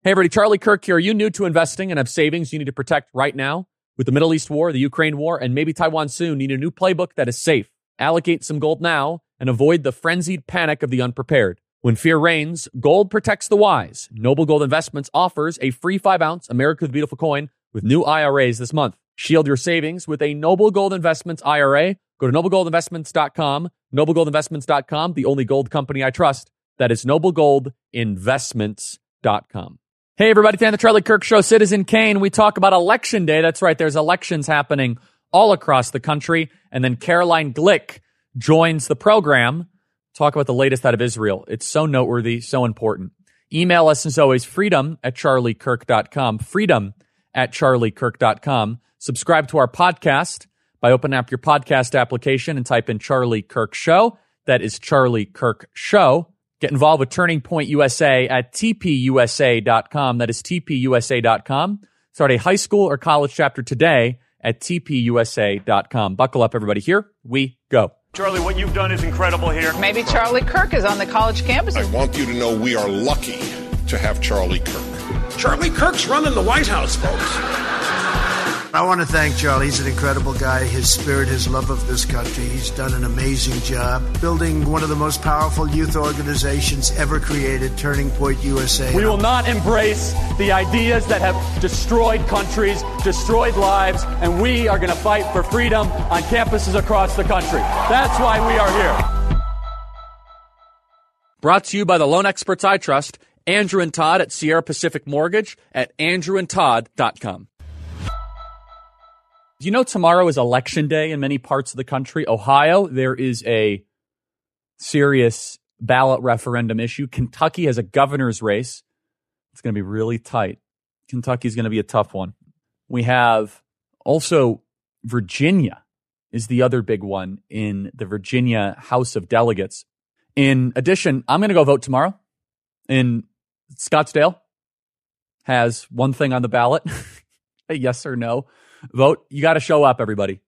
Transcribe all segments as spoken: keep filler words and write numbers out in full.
Hey, everybody, Charlie Kirk here. Are you new to investing and have savings you need to protect right now? With the Middle East war, the Ukraine war, and maybe Taiwan soon, need a new playbook that is safe. Allocate some gold now and avoid the frenzied panic of the unprepared. When fear reigns, gold protects the wise. Noble Gold Investments offers a free five ounce America's Beautiful coin with new I R As this month. Shield your savings with a Noble Gold Investments I R A. Go to noble gold investments dot com, noble gold investments dot com, the only gold company I trust. That is noble gold investments dot com. Hey, everybody, today on the Charlie Kirk Show, Citizen Kane, we talk about Election Day. That's right, there's elections happening all across the country. And then Caroline Glick joins the program. Talk about the latest out of Israel. It's so noteworthy, so important. Email us, as always, freedom at charlie kirk dot com, freedom at charlie kirk dot com. Subscribe to our podcast by opening up your podcast application and type in Charlie Kirk Show. That is Charlie Kirk Show. Get involved with Turning Point U S A at t p u s a dot com. That is t p u s a dot com. Start a high school or college chapter today at t p u s a dot com. Buckle up, everybody. Here we go. Charlie, what you've done is incredible here. Maybe Charlie Kirk is on the college campus. I want you to know we are lucky to have Charlie Kirk. Charlie Kirk's running the White House, folks. I want to thank Charlie. He's an incredible guy. His spirit, his love of this country. He's done an amazing job building one of the most powerful youth organizations ever created, Turning Point U S A. We will not embrace the ideas that have destroyed countries, destroyed lives, and we are going to fight for freedom on campuses across the country. That's why we are here. Brought to you by the loan experts I trust, Andrew and Todd at Sierra Pacific Mortgage at andrew and todd dot com. Do you know tomorrow is election day in many parts of the country? Ohio, there is a serious ballot referendum issue. Kentucky has a governor's race. It's going to be really tight. Kentucky is going to be a tough one. We have also Virginia is the other big one in the Virginia House of Delegates. In addition, I'm going to go vote tomorrow in Scottsdale. Has one thing on the ballot, a yes or no vote. You got to show up, everybody.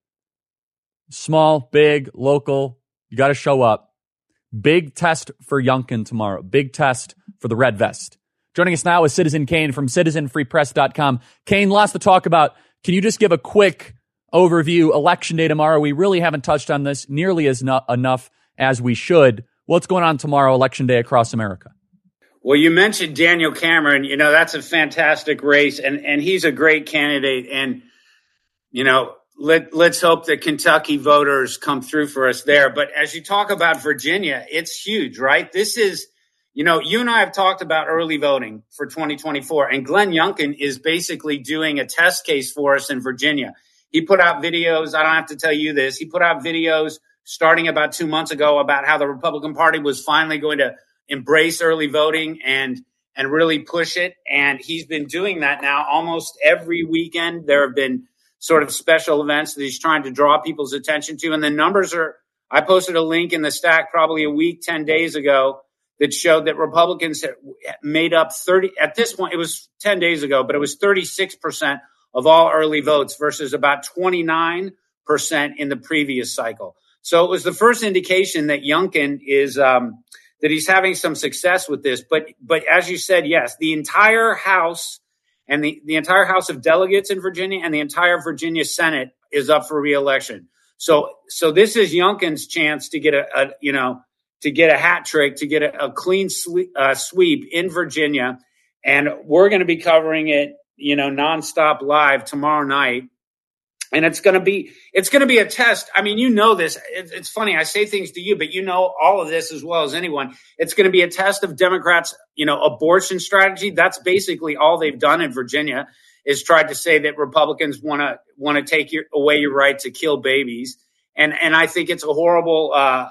Small, big, local. You got to show up. Big test for Youngkin tomorrow. Big test for the Red Vest. Joining us now is Citizen Kane from citizen free press dot com. Kane, lots to talk about. Can you just give a quick overview? Election day tomorrow. We really haven't touched on this nearly as no- enough as we should. What's going on tomorrow, election day across America? Well, you mentioned Daniel Cameron. You know, that's a fantastic race, and, and he's a great candidate. And You know, let, let's hope that Kentucky voters come through for us there. But as you talk about Virginia, it's huge, right? This is, you know, you and I have talked about early voting for twenty twenty-four, and Glenn Youngkin is basically doing a test case for us in Virginia. He put out videos. I don't have to tell you this. He put out videos starting about two months ago about how the Republican Party was finally going to embrace early voting and and really push it. And he's been doing that now almost every weekend. There have been sort of special events that he's trying to draw people's attention to. And the numbers are, I posted a link in the stack probably a week, ten days ago that showed that Republicans had made up thirty, at this point, it was ten days ago, but it was thirty-six percent of all early votes versus about twenty-nine percent in the previous cycle. So it was the first indication that Youngkin is, um, that he's having some success with this. But, but as you said, yes, the entire House And the, the entire House of Delegates in Virginia and the entire Virginia Senate is up for re-election. So, so this is Youngkin's chance to get a, a you know, to get a hat trick, to get a, a clean sweep, uh, sweep in Virginia. And we're going to be covering it, you know, nonstop live tomorrow night. And it's going to be, it's going to be a test. I mean, you know this. It's, it's funny. I say things to you, but you know all of this as well as anyone. It's going to be a test of Democrats, you know, abortion strategy. That's basically all they've done in Virginia is tried to say that Republicans want to want to take your, away your right to kill babies. And and I think it's a horrible uh,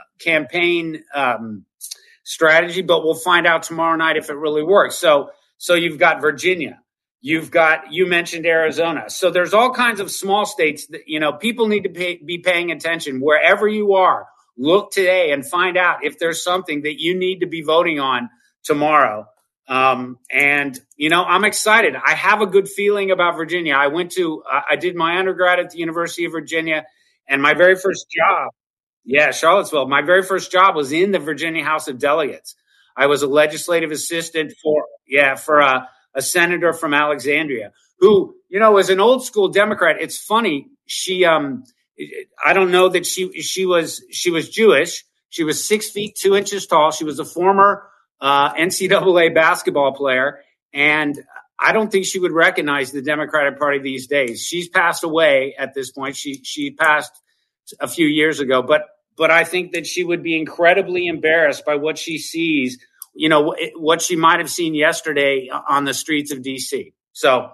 campaign um, strategy, but we'll find out tomorrow night if it really works. So so you've got Virginia. You've got, you mentioned Arizona. So there's all kinds of small states that, you know, people need to pay, be paying attention wherever you are. Look today and find out if there's something that you need to be voting on tomorrow. Um, and, you know, I'm excited. I have a good feeling about Virginia. I went to, uh, I did my undergrad at the University of Virginia, and my very first job, yeah, Charlottesville, my very first job was in the Virginia House of Delegates. I was a legislative assistant for, yeah, for a, a senator from Alexandria, who, you know, is an old school Democrat. It's funny. She, um, I don't know that she, she was, she was Jewish. She was six feet, two inches tall. She was a former, uh, N C double A basketball player. And I don't think she would recognize the Democratic Party these days. She's passed away at this point. She, she passed a few years ago, but, but I think that she would be incredibly embarrassed by what she sees, you know, what she might have seen yesterday on the streets of D C. So,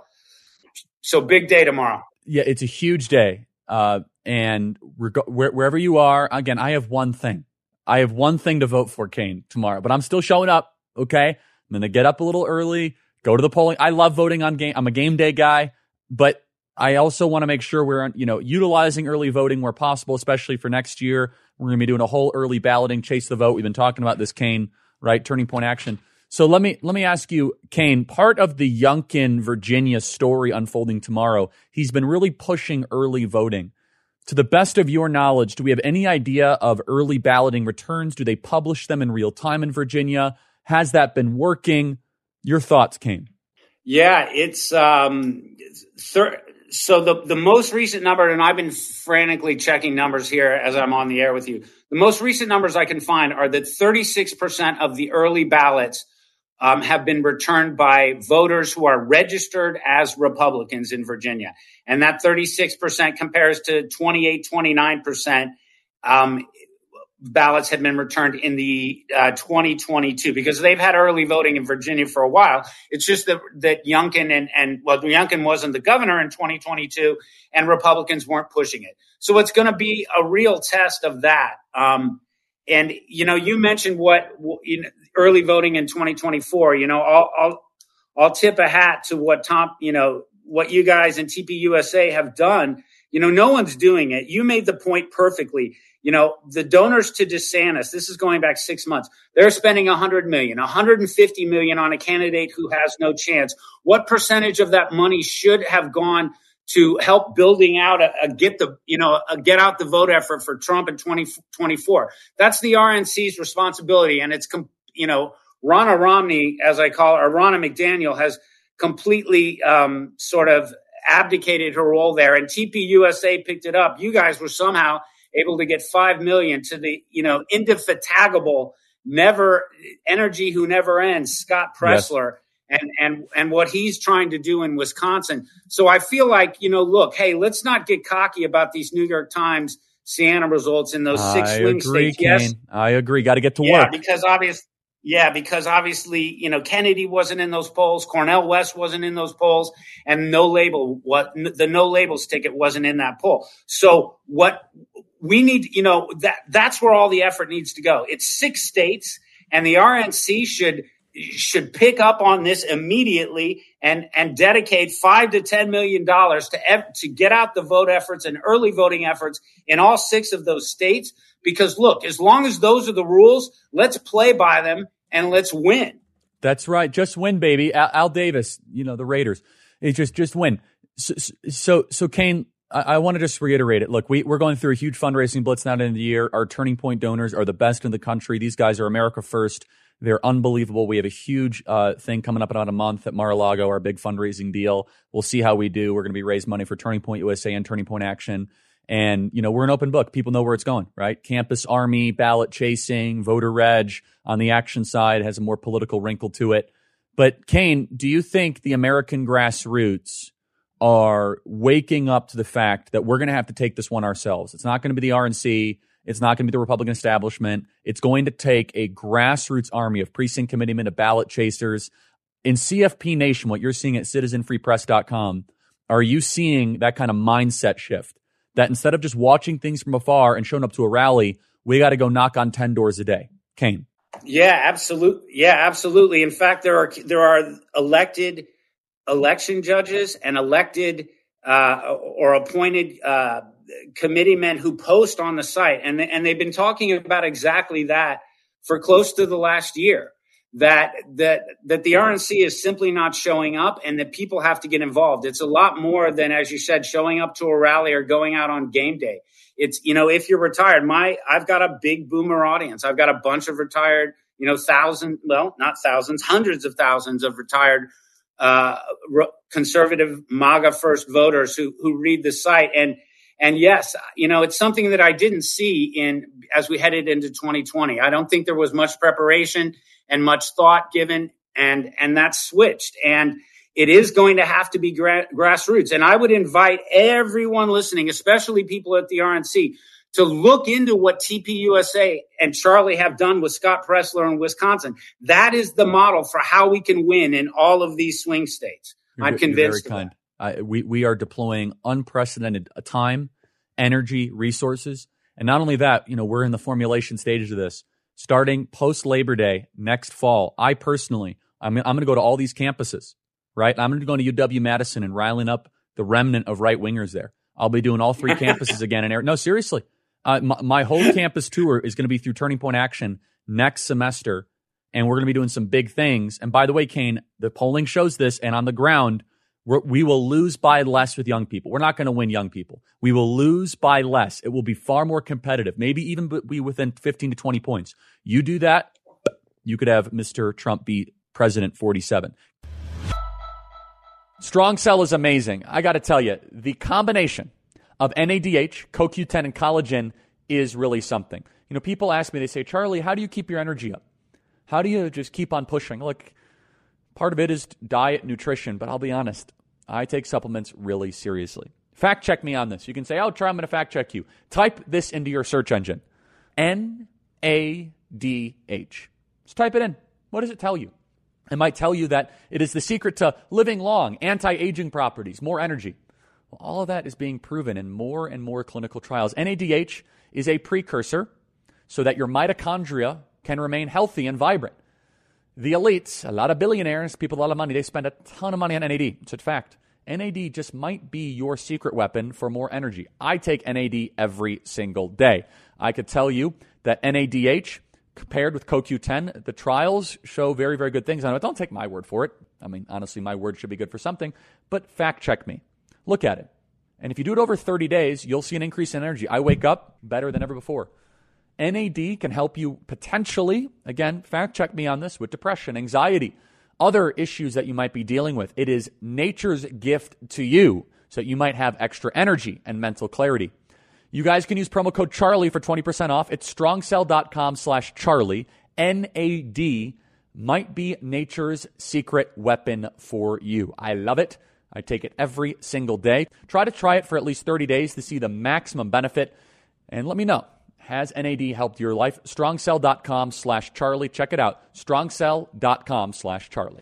so big day tomorrow. Yeah, it's a huge day. Uh, and reg- where, wherever you are, again, I have one thing. I have one thing to vote for, Kane, tomorrow, but I'm still showing up. Okay. I'm going to get up a little early, go to the polling. I love voting on game. I'm a game day guy, but I also want to make sure we're, you know, utilizing early voting where possible, especially for next year. We're going to be doing a whole early balloting, chase the vote. We've been talking about this, Kane, right? Turning point action. So let me, let me ask you, Kane, part of the Youngkin, Virginia story unfolding tomorrow, he's been really pushing early voting. To the best of your knowledge, do we have any idea of early balloting returns? Do they publish them in real time in Virginia? Has that been working? Your thoughts, Kane? Yeah, it's um, thir- so the the most recent number, and I've been frantically checking numbers here as I'm on the air with you. The most recent numbers I can find are that thirty-six percent of the early ballots um, have been returned by voters who are registered as Republicans in Virginia. And that thirty-six percent compares to twenty-eight, twenty-nine percent um, ballots had been returned in the uh, twenty twenty-two, because they've had early voting in Virginia for a while. It's just that, that Youngkin and, and, well, Youngkin wasn't the governor in twenty twenty-two and Republicans weren't pushing it. So it's going to be a real test of that. Um, and, you know, you mentioned what you know, early voting in twenty twenty-four, you know, I'll, I'll, I'll tip a hat to what Tom, you know, what you guys in T P U S A have done. You know, no one's doing it. You made the point perfectly. You know, the donors to DeSantis, this is going back six months. They're spending one hundred million dollars, one hundred fifty million dollars on a candidate who has no chance. What percentage of that money should have gone to help building out a, a get the, you know, a get out the vote effort for Trump in twenty twenty-four? That's the R N C's responsibility. And it's, you know, Ronna Romney, as I call her, or Ronna McDaniel, has completely um, sort of abdicated her role there. And T P U S A picked it up. You guys were somehow able to get five million to the, you know, indefatigable, never energy who never ends, Scott Presler, yes. and, and, and what he's trying to do in Wisconsin. So I feel like, you know, look, hey, let's not get cocky about these New York Times Siena results in those six I swing agree, states. Kane. Yes. I agree. Got to get to yeah, work. Because obviously, yeah, because obviously, you know, Kennedy wasn't in those polls. Cornel West wasn't in those polls, and no label, what the no labels ticket wasn't in that poll. So what we need, you know, that that's where all the effort needs to go. It's six states, and the R N C should should pick up on this immediately and and dedicate five to ten million dollars to to get out the vote efforts and early voting efforts in all six of those states. Because look, as long as those are the rules, let's play by them. And let's win. That's right. Just win, baby. Al, Al Davis, you know, the Raiders. It just just win. So, so, so Kane, I, I want to just reiterate it. Look, we, we're going through a huge fundraising blitz now at the end of the year. Our Turning Point donors are the best in the country. These guys are America first. They're unbelievable. We have a huge uh, thing coming up in about a month at Mar-a-Lago, our big fundraising deal. We'll see how we do. We're going to be raising money for Turning Point U S A and Turning Point Action. And, you know, we're an open book. People know where it's going, right? Campus Army, ballot chasing, voter reg on the action side has a more political wrinkle to it. But Kane, do you think the American grassroots are waking up to the fact that we're going to have to take this one ourselves? It's not going to be the R N C. It's not going to be the Republican establishment. It's going to take a grassroots army of precinct committeemen, of ballot chasers. In C F P Nation, what you're seeing at citizen free press dot com, are you seeing that kind of mindset shift? That instead of just watching things from afar and showing up to a rally, we got to go knock on ten doors a day. Kane. Yeah, absolutely. Yeah, absolutely. In fact, there are there are elected election judges and elected uh, or appointed uh, committeemen who post on the site, and and they've been talking about exactly that for close to the last year. That that that the R N C is simply not showing up, and that people have to get involved. It's a lot more than, as you said, showing up to a rally or going out on game day. It's, you know, if you're retired, my I've got a big boomer audience. I've got a bunch of retired, you know, thousand, well, not thousands, hundreds of thousands of retired uh, conservative MAGA first voters who, who read the site. And, and yes, you know, it's something that I didn't see in as we headed into twenty twenty. I don't think there was much preparation and much thought given, and, and that switched. And it is going to have to be gra- grassroots. And I would invite everyone listening, especially people at the R N C, to look into what T P U S A and Charlie have done with Scott Presler in Wisconsin. That is the model for how we can win in all of these swing states. You're, I'm convinced. You're very kind. Uh, we, we are deploying unprecedented time, energy, resources. And not only that, you know, we're in the formulation stages of this. Starting post-Labor Day next fall, I personally, I'm, I'm going to go to all these campuses, right? I'm going to go to U W-Madison and riling up the remnant of right-wingers there. I'll be doing all three campuses again. In no, seriously. Uh, my, my whole campus tour is going to be through Turning Point Action next semester, and we're going to be doing some big things. And by the way, Kane, the polling shows this, and on the ground, we're, we will lose by less with young people. We're not going to win young people. We will lose by less. It will be far more competitive, maybe even be within fifteen to twenty points. You do that, you could have Mister Trump be President forty-seven. Strong Cell is amazing. I got to tell you, the combination of N A D H, C O Q ten, and collagen is really something. You know, people ask me, they say, Charlie, how do you keep your energy up? How do you just keep on pushing? Look, part of it is diet, nutrition, but I'll be honest, I take supplements really seriously. Fact check me on this. You can say, oh, Charlie, I'm going to fact check you. Type this into your search engine. N A D H. Just type it in. What does it tell you? It might tell you that it is the secret to living long, anti-aging properties, more energy. Well, all of that is being proven in more and more clinical trials. N A D H is a precursor so that your mitochondria can remain healthy and vibrant. The elites, a lot of billionaires, people with a lot of money, they spend a ton of money on N A D. It's a fact. N A D just might be your secret weapon for more energy. I take N A D every single day. I could tell you that N A D H compared with C O Q ten, the trials show very, very good things on it. Don't take my word for it. I mean, honestly, my word should be good for something, but fact check me. Look at it. And if you do it over thirty days, you'll see an increase in energy. I wake up better than ever before. N A D can help you potentially, again, fact check me on this, with depression, anxiety, other issues that you might be dealing with. It is nature's gift to you so that you might have extra energy and mental clarity. You guys can use promo code Charlie for twenty percent off. It's strongcell.com slash Charlie. N A D might be nature's secret weapon for you. I love it. I take it every single day. Try to try it for at least thirty days to see the maximum benefit. And let me know, has N A D helped your life? strongcell.com slash Charlie. Check it out. strongcell.com slash Charlie.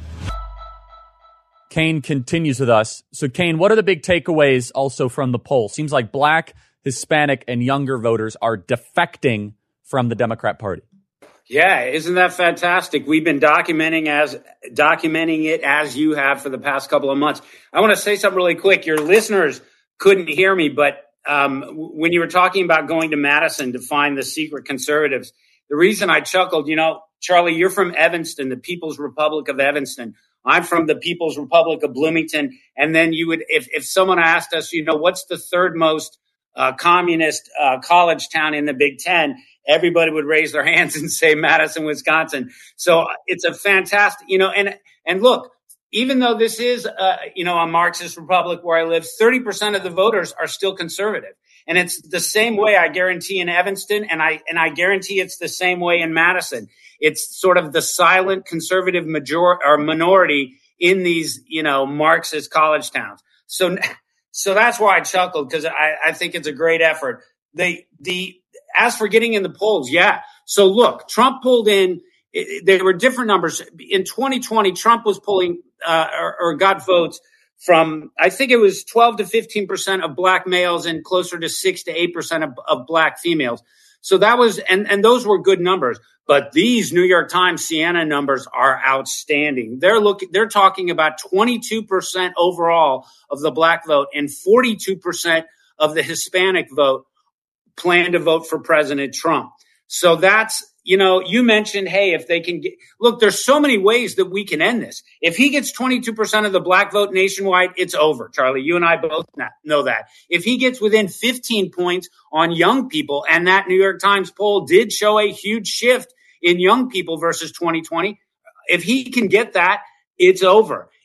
Kane continues with us. So, Kane, what are the big takeaways also from the poll? Seems like Black, Hispanic, and younger voters are defecting from the Democrat Party. Yeah, isn't that fantastic? We've been documenting as documenting it as you have for the past couple of months. I want to say something really quick. Your listeners couldn't hear me, but um, when you were talking about going to Madison to find the secret conservatives, the reason I chuckled, you know, Charlie, you're from Evanston, the People's Republic of Evanston. I'm from the People's Republic of Bloomington. And then you would, if, if someone asked us, you know, what's the third most uh, communist uh, college town in the Big Ten? Everybody would raise their hands and say Madison, Wisconsin. So it's a fantastic, you know, and, and look, even though this is, uh, you know, a Marxist republic where I live, thirty percent of the voters are still conservative. And it's the same way, I guarantee, in Evanston, and I, and I guarantee it's the same way in Madison. It's sort of the silent conservative major or minority in these, you know, Marxist college towns. So, so that's why I chuckled, because I, I think it's a great effort. The, the, As for getting in the polls, yeah. So look, Trump pulled in, it, there were different numbers. In twenty twenty, Trump was pulling uh, or, or got votes from, I think it was twelve to fifteen percent of black males and closer to six to eight percent of, of black females. So that was, and, and those were good numbers. But these New York Times Siena numbers are outstanding. They're looking, they're talking about twenty-two percent overall of the black vote and forty-two percent of the Hispanic vote plan to vote for President Trump. So that's, you know, you mentioned, hey, if they can get, look, there's so many ways that we can end this. If he gets twenty-two percent of the black vote nationwide, it's over, Charlie. You and I both know that. If he gets within fifteen points on young people, and that New York Times poll did show a huge shift in young people versus twenty twenty, if he can get that, it's over.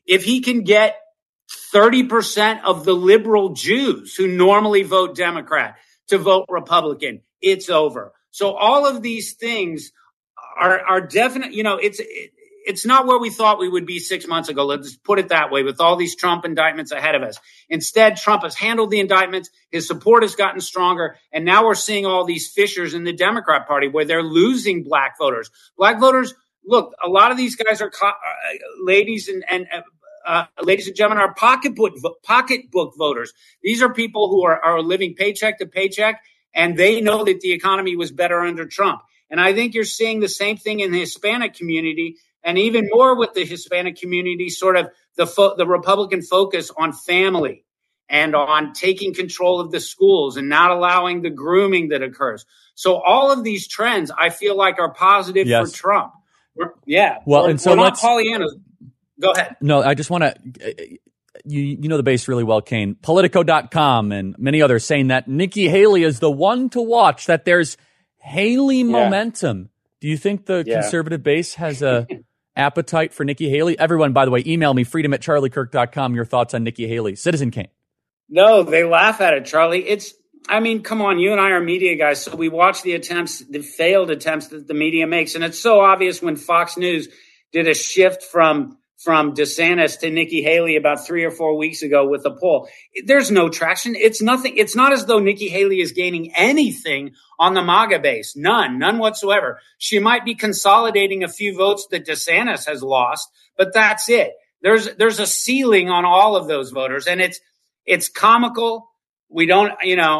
if he can get thirty percent of the liberal Jews who normally vote Democrat to vote Republican, it's over. So all of these things are, are definite. You know, it's, it, it's not where we thought we would be six months ago. Let's put it that way, with all these Trump indictments ahead of us. Instead, Trump has handled the indictments. His support has gotten stronger. And now we're seeing all these fissures in the Democrat Party where they're losing black voters. Black voters, look, a lot of these guys are co- uh, ladies and, and uh, ladies and gentlemen, are pocketbook, pocketbook voters. These are people who are, are living paycheck to paycheck, and they know that the economy was better under Trump. And I think you're seeing the same thing in the Hispanic community, and even more with the Hispanic community, sort of the fo- the Republican focus on family and on taking control of the schools and not allowing the grooming that occurs. So all of these trends, I feel like, are positive yes. for Trump. We're, yeah. Well, we're, and so we're let's not Pollyannas. Go ahead. No, I just want to. You you know the base really well, Kane. Politico dot com and many others saying that Nikki Haley is the one to watch. That there's Haley yeah. momentum. Do you think the yeah. conservative base has a appetite for Nikki Haley? Everyone, by the way, email me, freedom at charlie kirk dot com, your thoughts on Nikki Haley. Citizen Kane. No, they laugh at it, Charlie. It's, I mean, come on, you and I are media guys, so we watch the attempts, the failed attempts that the media makes. And it's so obvious when Fox News did a shift from from DeSantis to Nikki Haley about three or four weeks ago with a poll. There's no traction. It's nothing. It's not as though Nikki Haley is gaining anything on the MAGA base. None, none whatsoever. She might be consolidating a few votes that DeSantis has lost, but that's it. There's, there's a ceiling on all of those voters, and it's, it's comical. We don't, you know,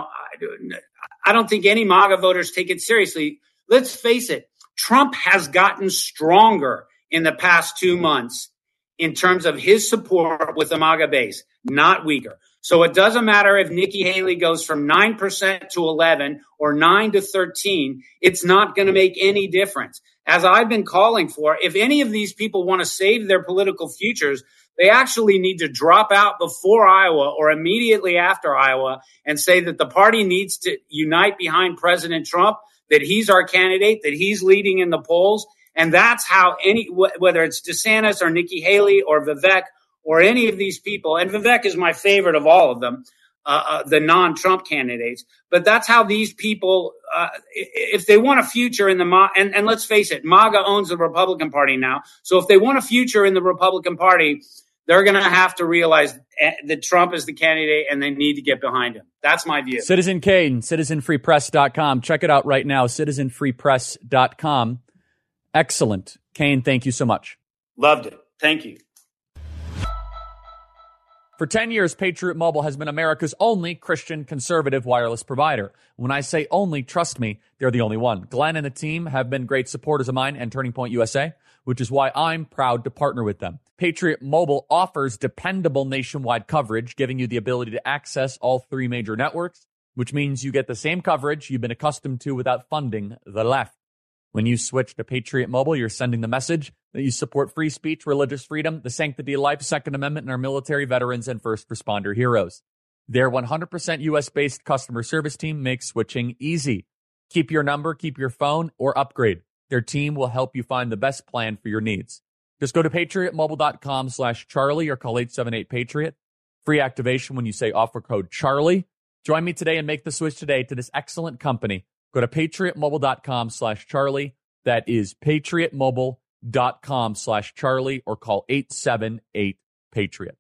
I don't think any MAGA voters take it seriously. Let's face it. Trump has gotten stronger in the past two months in terms of his support with the MAGA base, not weaker. So it doesn't matter if Nikki Haley goes from nine percent to eleven or nine to thirteen. It's not going to make any difference. As I've been calling for, if any of these people want to save their political futures, they actually need to drop out before Iowa or immediately after Iowa and say that the party needs to unite behind President Trump, that he's our candidate, that he's leading in the polls. And that's how any, whether it's DeSantis or Nikki Haley or Vivek or any of these people, and Vivek is my favorite of all of them, uh, uh, the non-Trump candidates, but that's how these people, uh, if they want a future in the, Ma- and, and let's face it, MAGA owns the Republican Party now. So if they want a future in the Republican Party, they're going to have to realize that Trump is the candidate and they need to get behind him. That's my view. Citizen Kane, citizen free press dot com. Check it out right now, citizen free press dot com. Excellent. Kane, thank you so much. Loved it. Thank you. For ten years, Patriot Mobile has been America's only Christian conservative wireless provider. When I say only, trust me, they're the only one. Glenn and the team have been great supporters of mine and Turning Point U S A, which is why I'm proud to partner with them. Patriot Mobile offers dependable nationwide coverage, giving you the ability to access all three major networks, which means you get the same coverage you've been accustomed to without funding the left. When you switch to Patriot Mobile, you're sending the message that you support free speech, religious freedom, the sanctity of life, Second Amendment, and our military veterans and first responder heroes. Their one hundred percent U S-based customer service team makes switching easy. Keep your number, keep your phone, or upgrade. Their team will help you find the best plan for your needs. Just go to patriot mobile dot com slash Charlie or call eight seven eight Patriot. Free activation when you say offer code Charlie. Join me today and make the switch today to this excellent company. Go to patriot mobile dot com slash Charlie. That is patriot mobile dot com slash Charlie or call eight seven eight Patriot.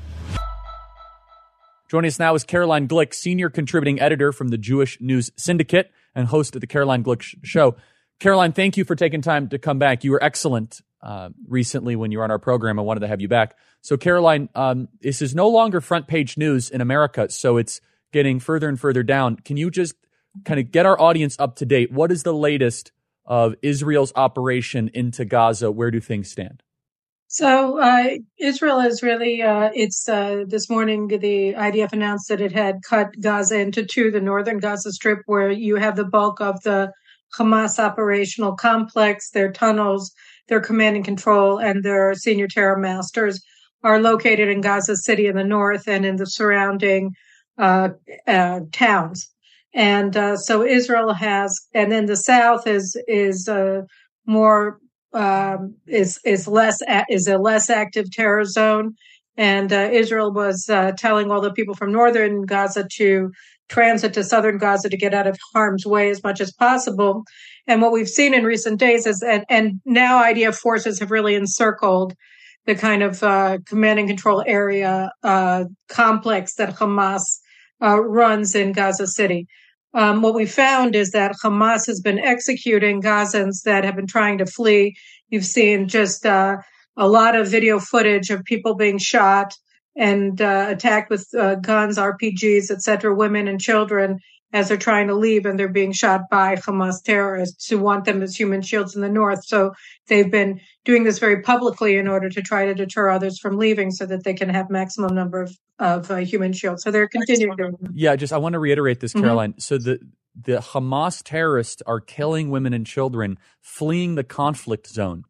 Joining us now is Caroline Glick, senior contributing editor from the Jewish News Syndicate and host of the Caroline Glick Show. Caroline, thank you for taking time to come back. You were excellent uh, recently when you were on our program. I wanted to have you back. So, Caroline, um, this is no longer front page news in America, so it's getting further and further down. Can you just kind of get our audience up to date? What is the latest of Israel's operation into Gaza? Where do things stand? So uh, Israel is really, uh, it's uh, this morning, the I D F announced that it had cut Gaza into two, the northern Gaza Strip, where you have the bulk of the Hamas operational complex, their tunnels, their command and control, and their senior terror masters are located in Gaza City in the north and in the surrounding uh, uh, towns. And uh, so Israel has, and then the south is is uh, more um, is is less is a less active terror zone, and uh, Israel was uh, telling all the people from northern Gaza to transit to southern Gaza to get out of harm's way as much as possible. And what we've seen in recent days is, and, and now I D F forces have really encircled the kind of uh, command and control area uh, complex that Hamas uh, runs in Gaza City. Um, what we found is that Hamas has been executing Gazans that have been trying to flee. You've seen just uh, a lot of video footage of people being shot and uh, attacked with uh, guns, R P Gs, et cetera, women and children as they're trying to leave, and they're being shot by Hamas terrorists who want them as human shields in the north. So they've been doing this very publicly in order to try to deter others from leaving so that they can have maximum number of, of uh, human shields. So they're continuing to. Yeah, just I want to reiterate this, Caroline. Mm-hmm. So the the Hamas terrorists are killing women and children, fleeing the conflict zone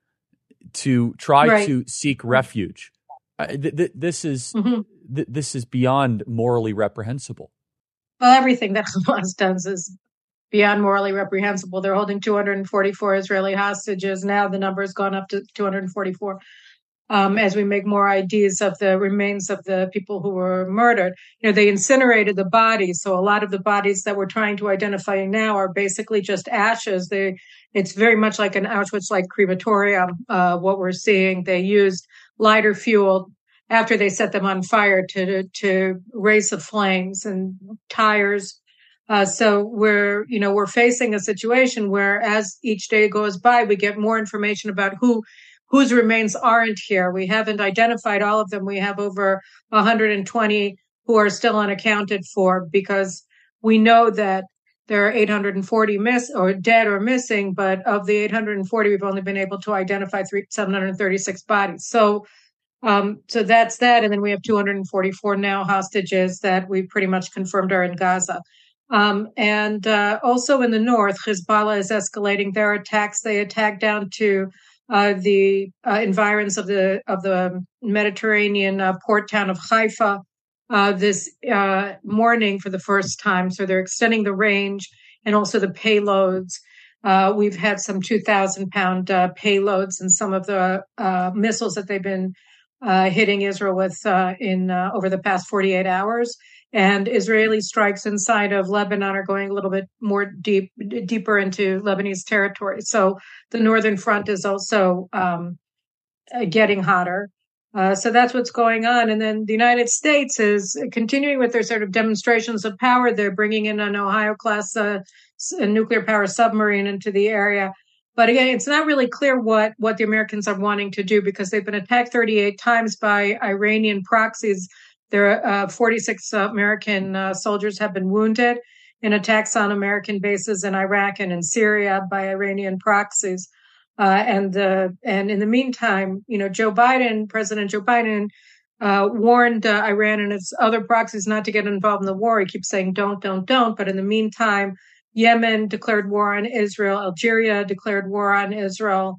to try right. to seek refuge. Uh, th- th- this is mm-hmm. th- this is beyond morally reprehensible. Well, everything that Hamas does is beyond morally reprehensible. They're holding two hundred forty-four Israeli hostages. Now the number has gone up to two hundred forty-four. Um, as we make more I Ds of the remains of the people who were murdered. You know, they incinerated the bodies. So a lot of the bodies that we're trying to identify now are basically just ashes. They, it's very much like an Auschwitz-like crematorium, uh, what we're seeing. They used lighter fuel after they set them on fire to, to raise the flames, and tires. Uh, so we're, you know, we're facing a situation where as each day goes by, we get more information about who whose remains aren't here. We haven't identified all of them. We have over one hundred twenty who are still unaccounted for, because we know that there are eight hundred forty miss or dead or missing, but of the eight hundred forty, we've only been able to identify three, seven hundred thirty-six bodies. So, um, so that's that. And then we have two hundred forty-four now hostages that we pretty much confirmed are in Gaza. Um, and uh, also in the north, Hezbollah is escalating their attacks. They attack down to Uh, the uh, environs of the of the Mediterranean uh, port town of Haifa uh, this uh, morning for the first time. So they're extending the range and also the payloads. Uh, we've had some two thousand pound uh, payloads and some of the uh, missiles that they've been uh, hitting Israel with uh, in uh, over the past forty-eight hours. And Israeli strikes inside of Lebanon are going a little bit more deep, deeper into Lebanese territory. So the northern front is also um, getting hotter. Uh, so that's what's going on. And then the United States is continuing with their sort of demonstrations of power. They're bringing in an Ohio-class uh, nuclear power submarine into the area. But again, it's not really clear what, what the Americans are wanting to do, because they've been attacked thirty-eight times by Iranian proxies. There are uh, forty-six uh, American uh, soldiers have been wounded in attacks on American bases in Iraq and in Syria by Iranian proxies. Uh, and uh, and in the meantime, you know, Joe Biden, President Joe Biden, uh, warned uh, Iran and its other proxies not to get involved in the war. He keeps saying, don't, don't, don't. But in the meantime, Yemen declared war on Israel. Algeria declared war on Israel.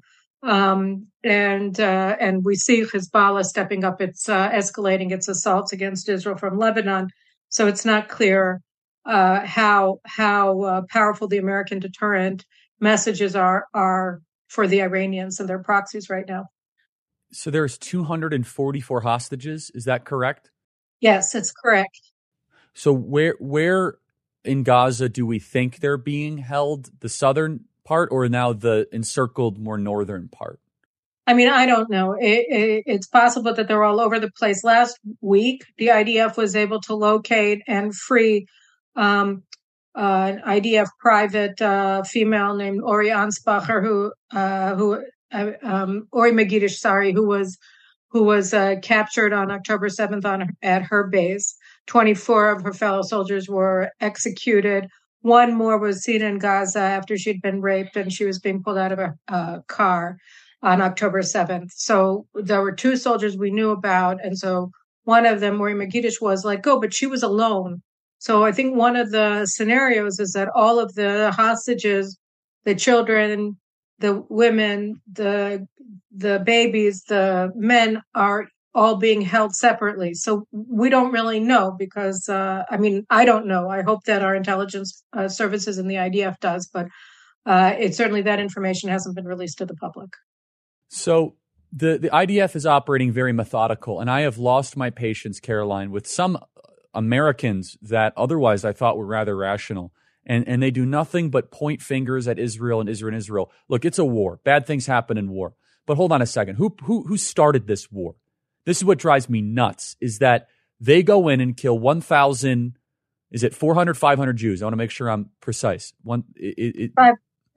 Um, and, uh, and we see Hezbollah stepping up its, uh, escalating its assaults against Israel from Lebanon. So it's not clear, uh, how, how, uh, powerful the American deterrent messages are, are for the Iranians and their proxies right now. So there's two hundred forty-four hostages. Is that correct? Yes, it's correct. So where, where in Gaza do we think they're being held? The southern part, or now the encircled, more northern part? I mean, I don't know. It, it, it's possible that they're all over the place. Last week, the I D F was able to locate and free um, uh, an I D F private uh, female named Ori Ansbacher, who, uh, who uh, um, Ori Megidish, sorry, who was who was uh, captured on October seventh on at her base. twenty-four of her fellow soldiers were executed. One more was seen in Gaza after she'd been raped, and she was being pulled out of a uh, car on October seventh. So there were two soldiers we knew about. And so one of them, Ori Megidish, was let go, but she was alone. So I think one of the scenarios is that all of the hostages, the children, the women, the the babies, the men are all being held separately. So we don't really know because, uh, I mean, I don't know. I hope that our intelligence uh, services and the I D F does, but uh, it certainly that information hasn't been released to the public. So the, the I D F is operating very methodical, and I have lost my patience, Caroline, with some Americans that otherwise I thought were rather rational. And and they do nothing but point fingers at Israel and Israel and Israel. Look, it's a war. Bad things happen in war. But hold on a second. Who who who started this war? This is what drives me nuts, is that they go in and kill one thousand, is it four hundred, five hundred Jews? I want to make sure I'm precise. One, it, it, Five,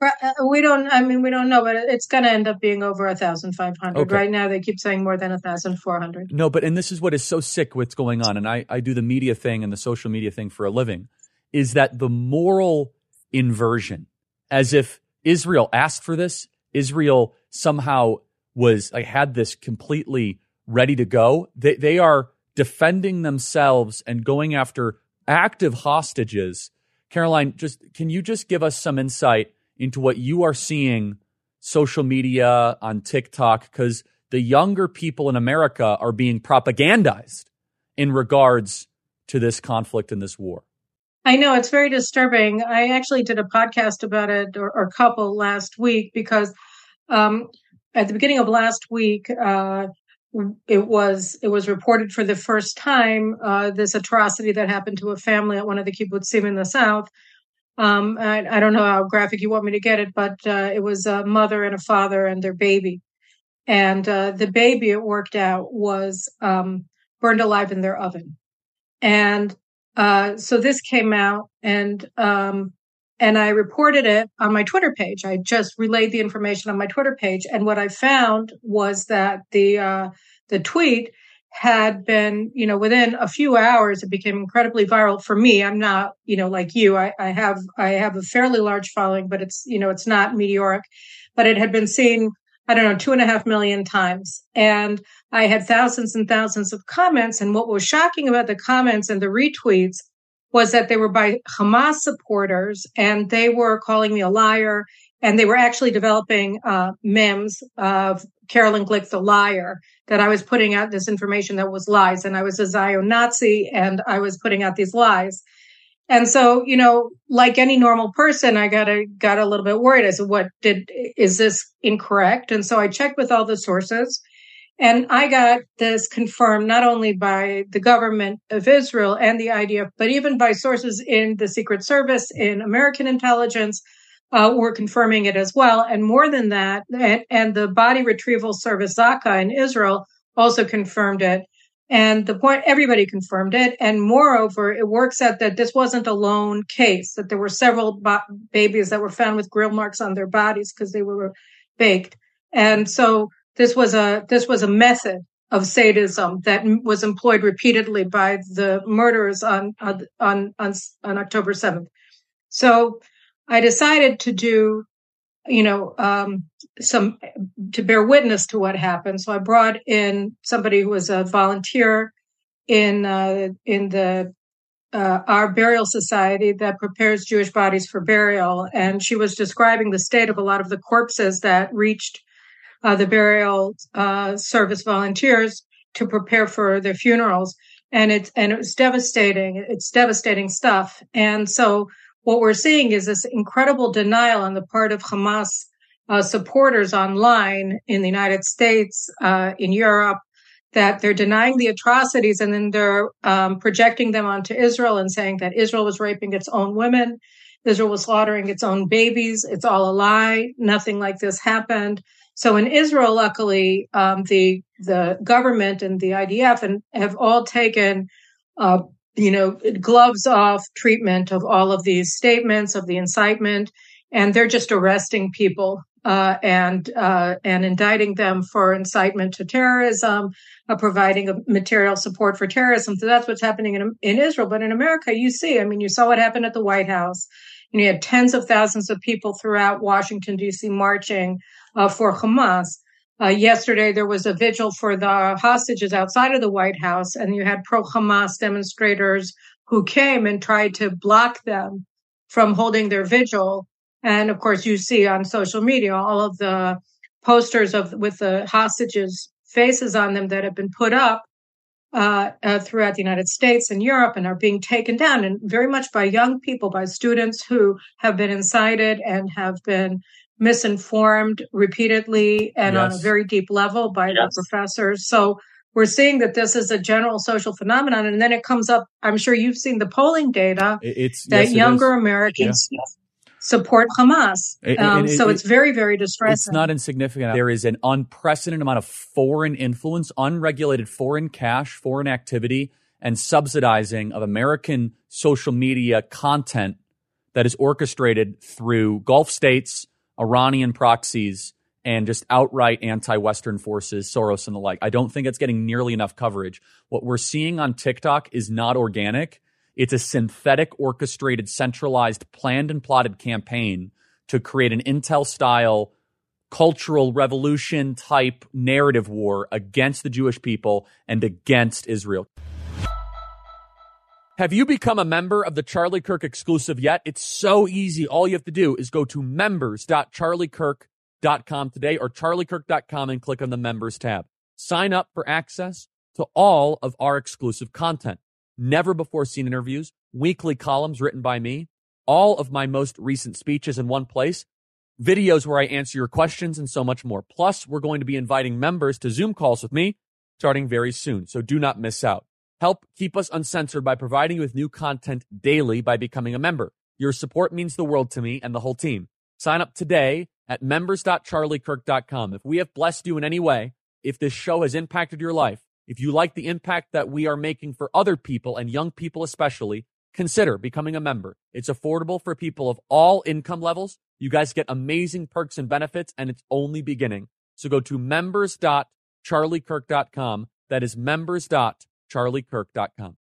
we don't, I mean, we don't know, but it's going to end up being over one thousand five hundred. Okay. Right now, they keep saying more than one thousand four hundred. No, but, and this is what is so sick what's going on, and I, I do the media thing and the social media thing for a living, is that the moral inversion, as if Israel asked for this, Israel somehow was like had this completely ready to go. They they are defending themselves and going after active hostages. Caroline, just can you just give us some insight into what you are seeing social media on TikTok? Because the younger people in America are being propagandized in regards to this conflict and this war. I know, it's very disturbing. I actually did a podcast about it, or, or couple last week, because um, at the beginning of last week, uh, it was it was reported for the first time, uh, this atrocity that happened to a family at one of the kibbutzim in the south. Um, I, I don't know how graphic you want me to get it, but uh, it was a mother and a father and their baby. And uh, the baby, it worked out, was um, burned alive in their oven. And Uh, so this came out, and um, and I reported it on my Twitter page. I just relayed the information on my Twitter page, and what I found was that the uh, the tweet had been, you know, within a few hours, it became incredibly viral for me. I'm not, you know, like you. I, I have I have a fairly large following, but it's, you know, it's not meteoric. But it had been seen, I don't know, two and a half million times. And I had thousands and thousands of comments. And what was shocking about the comments and the retweets was that they were by Hamas supporters, and they were calling me a liar. And they were actually developing uh, memes of Carolyn Glick, the liar, that I was putting out this information that was lies. And I was a Zion Nazi, and I was putting out these lies. And so, you know, like any normal person, I got a, got a little bit worried. I said, what did, is this incorrect? And so I checked with all the sources, and I got this confirmed not only by the government of Israel and the I D F, but even by sources in the Secret Service, in American intelligence, uh, were confirming it as well. And more than that, and, and the body retrieval service Zaka in Israel also confirmed it. And the point, everybody confirmed it. And moreover, it works out that this wasn't a lone case, that there were several bo- babies that were found with grill marks on their bodies because they were baked. And so this was a, this was a method of sadism that was employed repeatedly by the murderers on, on, on, on October seventh. So I decided to do, you know, um, some, to bear witness to what happened. So I brought in somebody who was a volunteer in, uh, in the, uh, our burial society that prepares Jewish bodies for burial. And she was describing the state of a lot of the corpses that reached, uh, the burial, uh, service volunteers to prepare for their funerals. And it's, and it was devastating. It's devastating stuff. And so what we're seeing is this incredible denial on the part of Hamas uh, supporters online in the United States, uh, in Europe, that they're denying the atrocities, and then they're um, projecting them onto Israel and saying that Israel was raping its own women, Israel was slaughtering its own babies. It's all a lie. Nothing like this happened. So in Israel, luckily, um, the the government and the I D F and have all taken uh you know, gloves off treatment of all of these statements of the incitement, and they're just arresting people uh, and uh, and indicting them for incitement to terrorism, uh, providing a material support for terrorism. So that's what's happening in in Israel. But in America, you see, I mean, you saw what happened at the White House. You know, you had tens of thousands of people throughout Washington, D C marching uh, for Hamas. Uh, yesterday, there was a vigil for the hostages outside of the White House, and you had pro-Hamas demonstrators who came and tried to block them from holding their vigil. And of course, you see on social media all of the posters of with the hostages' faces on them that have been put up uh, uh, throughout the United States and Europe and are being taken down, and very much by young people, by students who have been incited and have been misinformed repeatedly and yes. on a very deep level by yes. the professors. So we're seeing that this is a general social phenomenon. And then it comes up, I'm sure you've seen the polling data, it's, that yes, younger Americans yeah. support Hamas. It, um, it, so it, it's very, very distressing. It's not insignificant. There is an unprecedented amount of foreign influence, unregulated foreign cash, foreign activity, and subsidizing of American social media content that is orchestrated through Gulf states, Iranian proxies, and just outright anti-Western forces, Soros and the like. I don't think it's getting nearly enough coverage. What we're seeing on TikTok is not organic. It's a synthetic, orchestrated, centralized, planned and plotted campaign to create an Intel-style cultural revolution type narrative war against the Jewish people and against Israel. Have you become a member of the Charlie Kirk exclusive yet? It's so easy. All you have to do is go to members dot charlie kirk dot com today or charlie kirk dot com and click on the members tab. Sign up for access to all of our exclusive content. Never before seen interviews, weekly columns written by me, all of my most recent speeches in one place, videos where I answer your questions, and so much more. Plus, we're going to be inviting members to Zoom calls with me starting very soon, so do not miss out. Help keep us uncensored by providing you with new content daily by becoming a member. Your support means the world to me and the whole team. Sign up today at members dot charlie kirk dot com. If we have blessed you in any way, if this show has impacted your life, if you like the impact that we are making for other people and young people especially, consider becoming a member. It's affordable for people of all income levels. You guys get amazing perks and benefits, and it's only beginning. So go to members dot charlie kirk dot com. That is members dot charlie kirk dot com.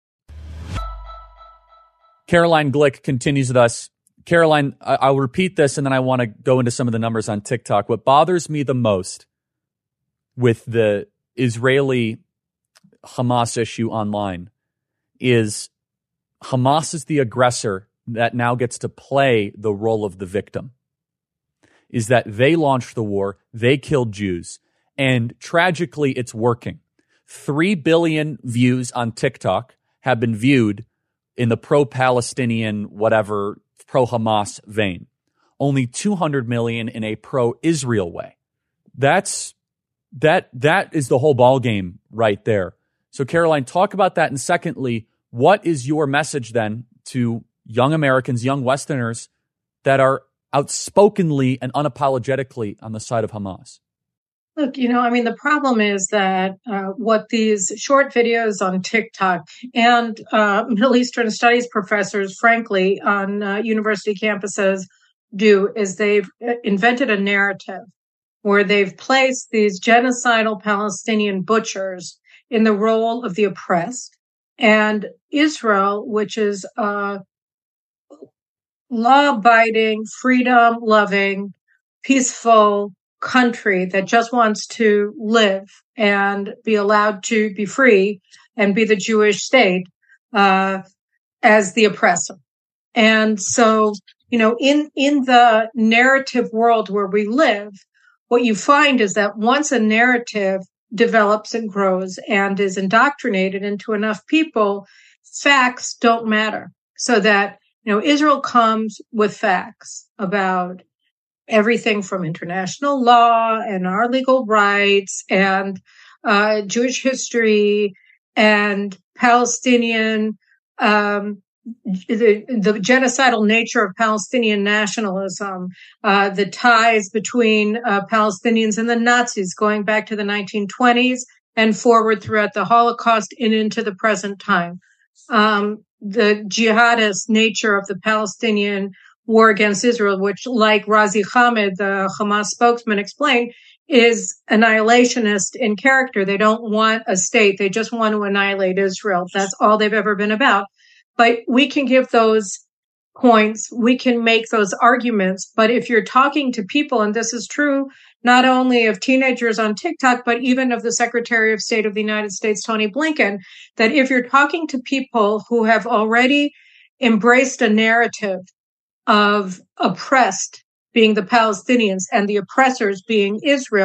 Caroline Glick continues with us. Caroline, I- I'll repeat this, and then I want to go into some of the numbers on TikTok. What bothers me the most with the Israeli Hamas issue online is Hamas is the aggressor that now gets to play the role of the victim. Is that they launched the war, they killed Jews, and tragically it's working. Three billion views on TikTok have been viewed in the pro-Palestinian, whatever, pro-Hamas vein. Only two hundred million in a pro-Israel way. That's that that is the whole ballgame right there. So, Caroline, talk about that. And secondly, what is your message then to young Americans, young Westerners that are outspokenly and unapologetically on the side of Hamas? Look, you know, I mean, the problem is that uh, what these short videos on TikTok and uh, Middle Eastern studies professors, frankly, on uh, university campuses do is they've invented a narrative where they've placed these genocidal Palestinian butchers in the role of the oppressed, and Israel, which is a law-abiding, freedom-loving, peaceful country that just wants to live and be allowed to be free and be the Jewish state, uh, as the oppressor. And so, you know, in, in the narrative world where we live, what you find is that once a narrative develops and grows and is indoctrinated into enough people, facts don't matter. So that, you know, Israel comes with facts about everything from international law and our legal rights and uh, Jewish history and Palestinian, um, the, the genocidal nature of Palestinian nationalism, uh, the ties between uh, Palestinians and the Nazis going back to the nineteen twenties and forward throughout the Holocaust and into the present time. Um, the jihadist nature of the Palestinian war against Israel, which, like Razi Hamed, the Hamas spokesman, explained, is annihilationist in character. They don't want a state. They just want to annihilate Israel. That's all they've ever been about. But we can give those points. We can make those arguments. But if you're talking to people, and this is true not only of teenagers on TikTok, but even of the Secretary of State of the United States, Tony Blinken, that if you're talking to people who have already embraced a narrative of oppressed being the Palestinians and the oppressors being Israel,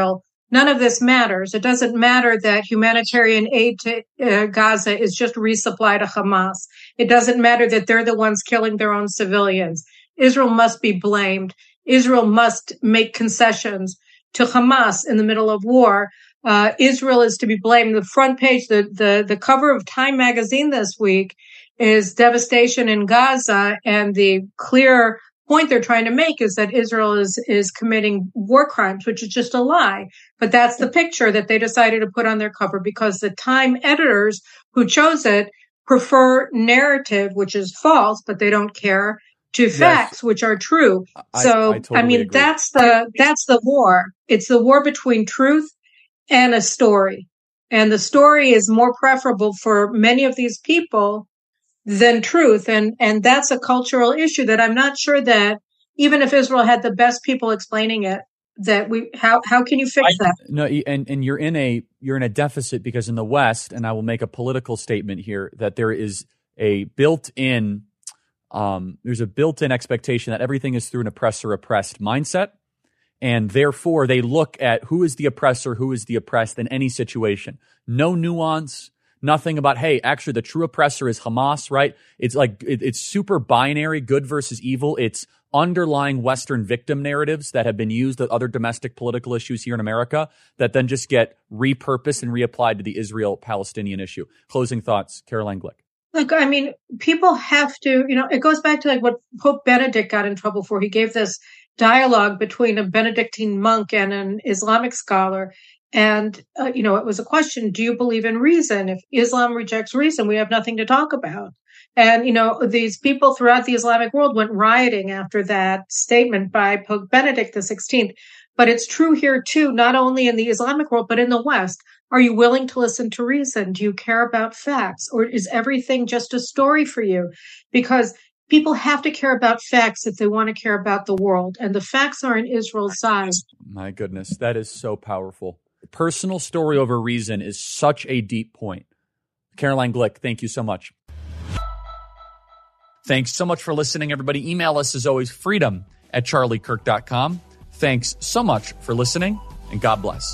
None of this matters. It doesn't matter that humanitarian aid to uh, Gaza is just resupply to Hamas. It doesn't matter that they're the ones killing their own civilians. Israel must be blamed. Israel must make concessions to Hamas in the middle of war. Uh, Israel is to be blamed. The front page, the, the, the cover of Time magazine this week is devastation in Gaza, and the clear point they're trying to make is that Israel is, is committing war crimes, which is just a lie. But that's the picture that they decided to put on their cover because the Time editors who chose it prefer narrative, which is false, but they don't care, to yes. facts, which are true. I, so, I, totally I mean, agree. that's the, that's the war. It's the war between truth and a story. And the story is more preferable for many of these people than truth. And, and that's a cultural issue that I'm not sure that even if Israel had the best people explaining it, that we, how, how can you fix I, that? No, and, and you're in a, you're in a deficit because in the West, and I will make a political statement here, that there is a built-in, um, there's a built-in expectation that everything is through an oppressor-oppressed mindset. And therefore they look at who is the oppressor, who is the oppressed in any situation. No nuance. Nothing about, hey, actually the true oppressor is Hamas, right? It's like, it, it's super binary, good versus evil. It's underlying Western victim narratives that have been used with other domestic political issues here in America that then just get repurposed and reapplied to the Israel-Palestinian issue. Closing thoughts, Caroline Glick. Look, I mean, people have to, you know, it goes back to like what Pope Benedict got in trouble for. He gave this dialogue between a Benedictine monk and an Islamic scholar. And, uh, you know, it was a question, do you believe in reason? If Islam rejects reason, we have nothing to talk about. And, you know, these people throughout the Islamic world went rioting after that statement by Pope Benedict the sixteenth. But it's true here, too, not only in the Islamic world, but in the West. Are you willing to listen to reason? Do you care about facts? Or is everything just a story for you? Because people have to care about facts if they want to care about the world. And the facts are in Israel's side. My goodness, that is so powerful. Personal story over reason is such a deep point. Caroline Glick, thank you so much. Thanks so much for listening, everybody. Email us, as always, freedom at charlie kirk dot com. Thanks so much for listening, and God bless.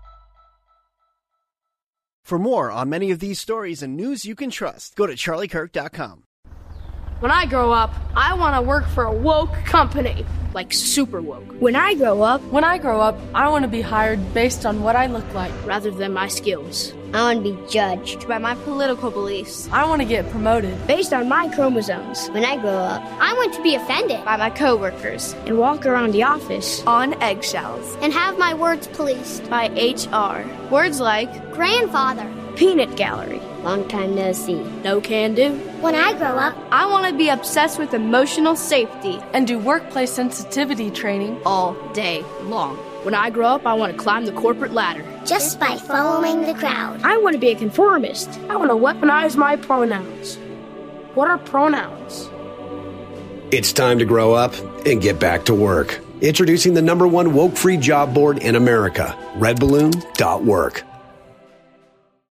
For more on many of these stories and news you can trust, go to charlie kirk dot com. When I grow up, I want to work for a woke company, like super woke. When I grow up, when I grow up, I want to be hired based on what I look like, rather than my skills. I want to be judged by my political beliefs. I want to get promoted based on my chromosomes. When I grow up, I want to be offended by my coworkers and walk around the office on eggshells and have my words policed by H R. Words like grandfather, peanut gallery, long time no see, no can do. When I grow up, I want to be obsessed with emotional safety and do workplace sensitivity training all day long. When I grow up, I want to climb the corporate ladder just by following the crowd. I want to be a conformist. I want to weaponize my pronouns. What are pronouns? It's time to grow up and get back to work. Introducing the number one woke-free job board in America, red balloon dot work.